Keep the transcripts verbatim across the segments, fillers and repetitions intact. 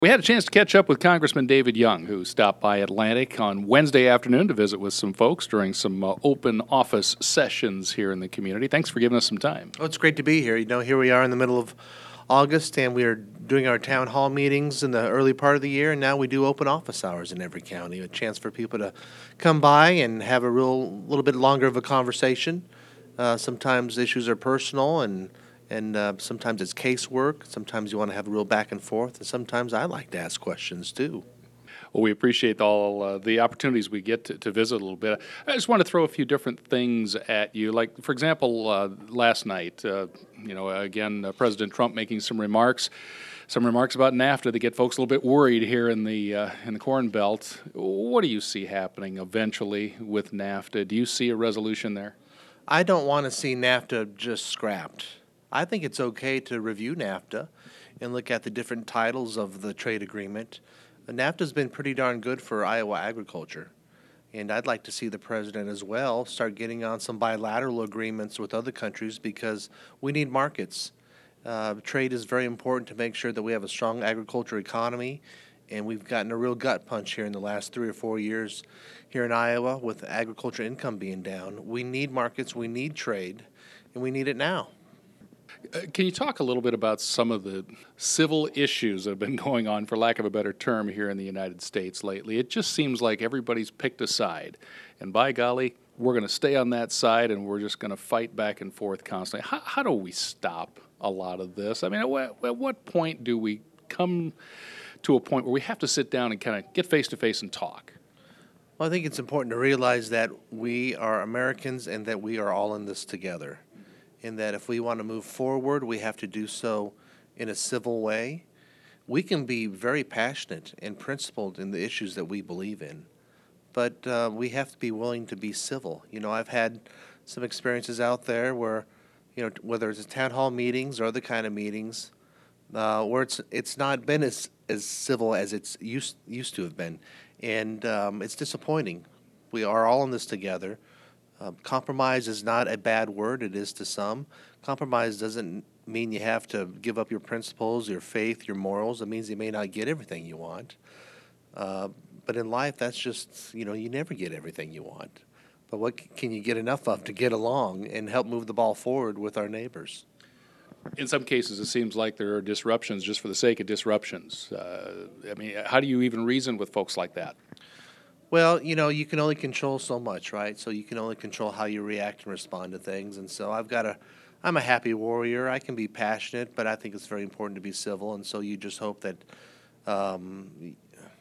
We had a chance to catch up with Congressman David Young, who stopped by Atlantic on Wednesday afternoon to visit with some folks during some uh, open office sessions here in the community. Thanks for giving us some time. Oh, it's great to be here. You know, here we are in the middle of August, and we are doing our town hall meetings in the early part of the year, and now we do open office hours in every county, a chance for people to come by and have a real little bit longer of a conversation. Uh, sometimes issues are personal, and and uh, sometimes it's casework. Sometimes you want to have a real back and forth, and sometimes I like to ask questions too. Well, we appreciate all uh, the opportunities we get to, to visit a little bit. I just want to throw a few different things at you. Like, for example, uh, last night, uh, you know, again, uh, President Trump making some remarks, some remarks about NAFTA that get folks a little bit worried here in the uh, in the Corn Belt. What do you see happening eventually with NAFTA? Do you see a resolution there? I don't want to see NAFTA just scrapped. I think it's okay to review NAFTA and look at the different titles of the trade agreement. NAFTA's been pretty darn good for Iowa agriculture, and I'd like to see the president as well start getting on some bilateral agreements with other countries because we need markets. Uh, trade is very important to make sure that we have a strong agriculture economy, and we've gotten a real gut punch here in the last three or four years here in Iowa with agriculture income being down. We need markets, we need trade, and we need it now. Uh, Can you talk a little bit about some of the civil issues that have been going on, for lack of a better term, here in the United States lately? It just seems like everybody's picked a side, and by golly, we're going to stay on that side, and we're just going to fight back and forth constantly. How, how do we stop a lot of this? I mean, at what, at what point do we come to a point where we have to sit down and kind of get face-to-face and talk? Well, I think it's important to realize that we are Americans and that we are all in this together. In that if we want to move forward, we have to do so in a civil way. We can be very passionate and principled in the issues that we believe in, but uh, we have to be willing to be civil. You know, I've had some experiences out there where, you know, whether it's town hall meetings or other kind of meetings, uh, where it's it's not been as as civil as it's used used to have been, and um, it's disappointing. We are all in this together. Uh, compromise is not a bad word. It is to some. Compromise doesn't mean you have to give up your principles, your faith, your morals. It means you may not get everything you want. Uh, but in life, that's just, you know, you never get everything you want. But what c- can you get enough of to get along and help move the ball forward with our neighbors? In some cases, it seems like there are disruptions just for the sake of disruptions. Uh, I mean, how do you even reason with folks like that? Well, you know, you can only control so much, right? So you can only control how you react and respond to things. And so I've got a, I'm a happy warrior. I can be passionate, but I think it's very important to be civil. And so you just hope that, um,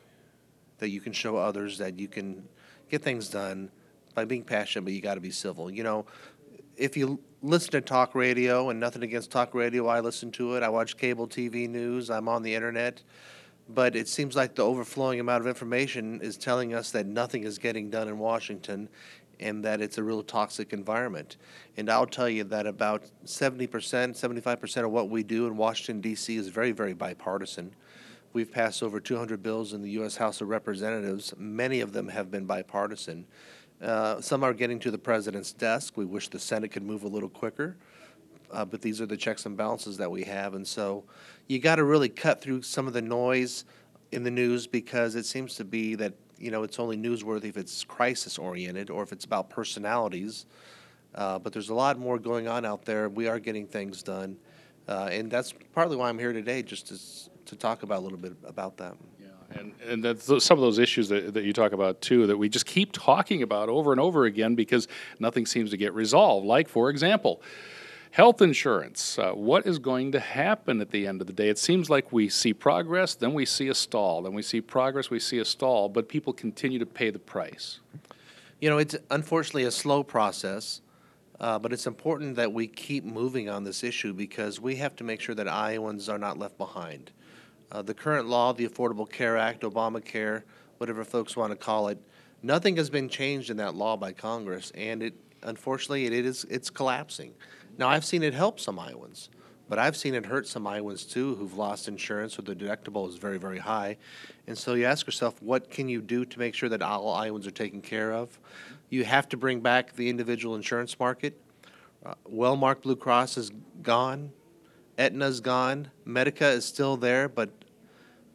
that you can show others that you can get things done by being passionate, but you got to be civil. You know, if you listen to talk radio, and nothing against talk radio, I listen to it. I watch cable T V news. I'm on the internet. But it seems like the overflowing amount of information is telling us that nothing is getting done in Washington and that it's a real toxic environment. And I'll tell you that about seventy percent, seventy-five percent of what we do in Washington, D C is very, very bipartisan. We've passed over two hundred bills in the U S House of Representatives. Many of them have been bipartisan. Uh, some are getting to the president's desk. We wish the Senate could move a little quicker. Uh, but these are the checks and balances that we have. And so you got to really cut through some of the noise in the news because it seems to be that, you know, it's only newsworthy if it's crisis-oriented or if it's about personalities. Uh, but there's a lot more going on out there. We are getting things done. Uh, and that's partly why I'm here today, just to, s- to talk about a little bit about that. Yeah, and and that's those- some of those issues that, that you talk about too, that we just keep talking about over and over again because nothing seems to get resolved. Like, for example, health insurance. Uh, what is going to happen at the end of the day? It seems like we see progress, then we see a stall, then we see progress, we see a stall, but people continue to pay the price. You know, it's unfortunately a slow process, uh, but it's important that we keep moving on this issue because we have to make sure that Iowans are not left behind. Uh, the current law, the Affordable Care Act, Obamacare, whatever folks want to call it, nothing has been changed in that law by Congress, and it unfortunately it is it's collapsing. Now I've seen it help some Iowans, but I've seen it hurt some Iowans too who've lost insurance or the deductible is very, very high. And so you ask yourself, what can you do to make sure that all Iowans are taken care of? You have to bring back the individual insurance market. Uh, Wellmark Blue Cross is gone. Aetna's gone. Medica is still there, but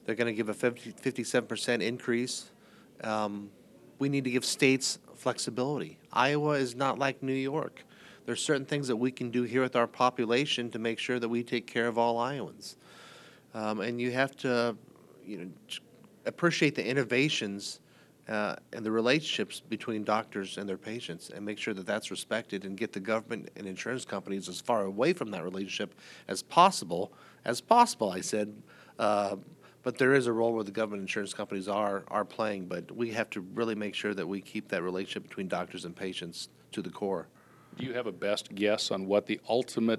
They're going to give a fifty, fifty-seven percent increase. Um, we need to give states flexibility. Iowa is not like New York. There's certain things that we can do here with our population to make sure that we take care of all Iowans. Um, and you have to, you know, appreciate the innovations uh, and the relationships between doctors and their patients, and make sure that that's respected, and get the government and insurance companies as far away from that relationship as possible. As possible, I said. Uh, but there is a role where the government and insurance companies are are playing. But we have to really make sure that we keep that relationship between doctors and patients to the core. Do you have a best guess on what the ultimate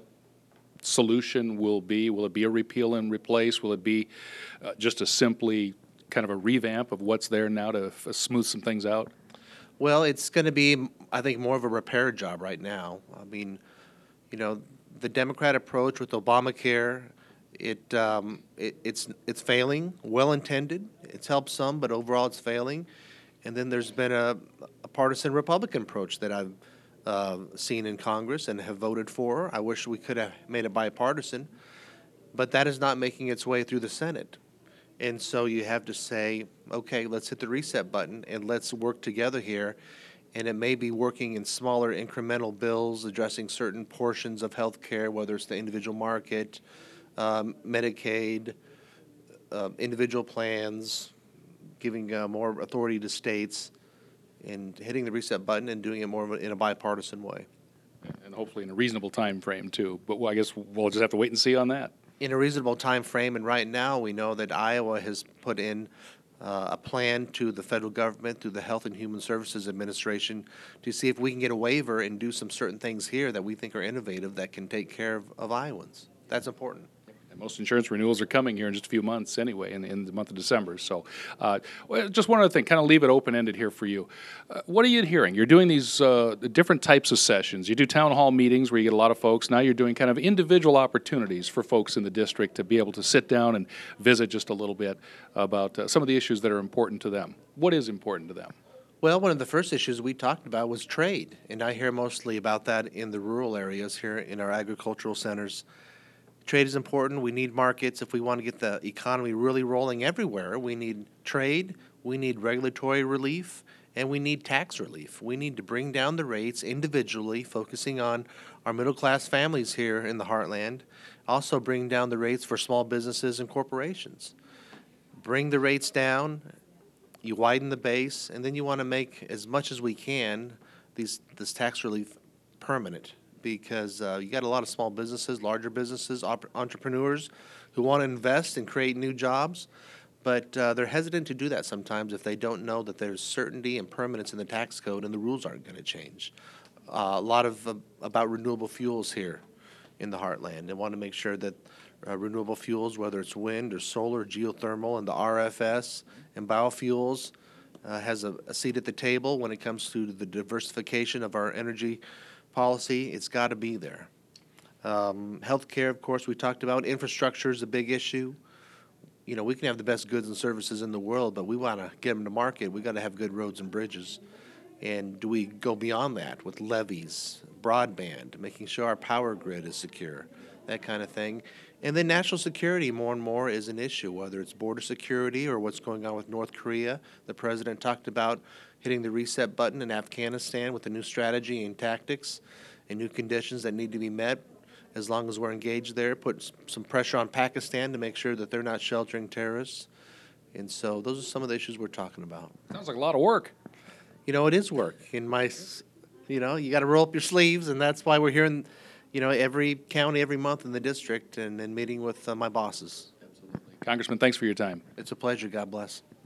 solution will be? Will it be a repeal and replace? Will it be uh, just a simply kind of a revamp of what's there now to f- smooth some things out? Well, it's going to be, I think, more of a repair job right now. I mean, you know, the Democrat approach with Obamacare, it, um, it it's it's failing. Well intended, it's helped some, but overall it's failing. And then there's been a, a partisan Republican approach that I've uh, seen in Congress and have voted for. I wish we could have made it bipartisan, but that is not making its way through the Senate. And so you have to say, okay, let's hit the reset button and let's work together here. And it may be working in smaller incremental bills addressing certain portions of health care, whether it's the individual market, um, Medicaid, uh, individual plans, giving uh, more authority to states, and hitting the reset button and doing it more in a bipartisan way. And hopefully in a reasonable time frame, too. But well, I guess we'll just have to wait and see on that. In a reasonable time frame, and right now we know that Iowa has put in uh, a plan to the federal government through the Health and Human Services Administration to see if we can get a waiver and do some certain things here that we think are innovative that can take care of, of Iowans. That's important. And most insurance renewals are coming here in just a few months anyway, in, in the month of December. So uh, well, just one other thing, kind of leave it open-ended here for you. Uh, what are you hearing? You're doing these uh, different types of sessions. You do town hall meetings where you get a lot of folks. Now you're doing kind of individual opportunities for folks in the district to be able to sit down and visit just a little bit about uh, some of the issues that are important to them. What is important to them? Well, one of the first issues we talked about was trade, and I hear mostly about that in the rural areas here in our agricultural centers. Trade is important. We need markets. If we want to get the economy really rolling everywhere, we need trade, we need regulatory relief, and we need tax relief. We need to bring down the rates individually, focusing on our middle-class families here in the heartland. Also bring down the rates for small businesses and corporations. Bring the rates down, you widen the base, and then you want to make as much as we can these this tax relief permanent. Because uh, you got a lot of small businesses, larger businesses, op- entrepreneurs who want to invest and create new jobs, but uh, they're hesitant to do that sometimes if they don't know that there's certainty and permanence in the tax code and the rules aren't going to change. Uh, a lot of uh, about renewable fuels here in the heartland. They want to make sure that uh, renewable fuels, whether it's wind or solar, geothermal, and the R F S and biofuels, uh, has a, a seat at the table when it comes to the diversification of our energy policy. It's got to be there. Um, healthcare, of course, we talked about. Infrastructure is a big issue. You know, we can have the best goods and services in the world, but we want to get them to market. We got to have good roads and bridges. And do we go beyond that with levees, broadband, making sure our power grid is secure, that kind of thing. And then national security more and more is an issue, whether it's border security or what's going on with North Korea. The president talked about hitting the reset button in Afghanistan with a new strategy and tactics and new conditions that need to be met as long as we're engaged there. Put some pressure on Pakistan to make sure that they're not sheltering terrorists. And so those are some of the issues we're talking about. Sounds like a lot of work. You know, it is work. In my, you know, you got to roll up your sleeves, and that's why we're here in, you know, every county, every month in the district, and then meeting with uh, my bosses. Absolutely. Congressman, thanks for your time. It's a pleasure. God bless.